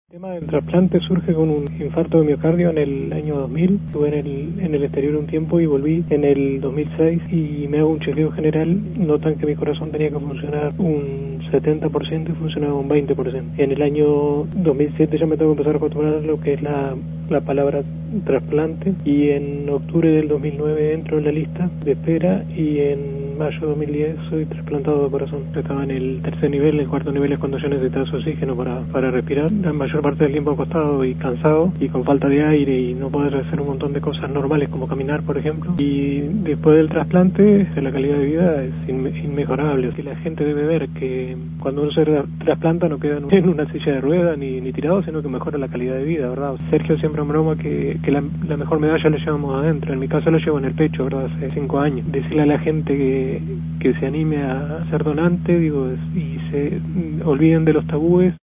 El tema del trasplante surge con un infarto de miocardio en el año 2000. Estuve en el exterior un tiempo y volví en el 2006 y me hago un chequeo general. Notan que mi corazón tenía que funcionar un 70% y funcionaba un 20%. En el año 2007 ya me tengo que empezar a acostumbrar a lo que es la palabra trasplante, y en octubre del 2009 entro en la lista de espera y en mayo de 2010 soy trasplantado de corazón. Estaba en el tercer nivel. El cuarto nivel es cuando ya necesitas oxígeno para respirar. La mayor parte del tiempo acostado y cansado y con falta de aire y no poder hacer un montón de cosas normales como caminar, por ejemplo. Y después del trasplante la calidad de vida es inmejorable. Y la gente debe ver que cuando uno se trasplanta no queda en una silla de ruedas ni tirado, sino que mejora la calidad de vida, ¿verdad? Sergio siempre en broma que la mejor medalla la llevamos adentro. En mi caso la llevo en el pecho, ¿verdad? Hace 5 años. Decirle a la gente que se anime a ser donante, digo, y se olviden de los tabúes.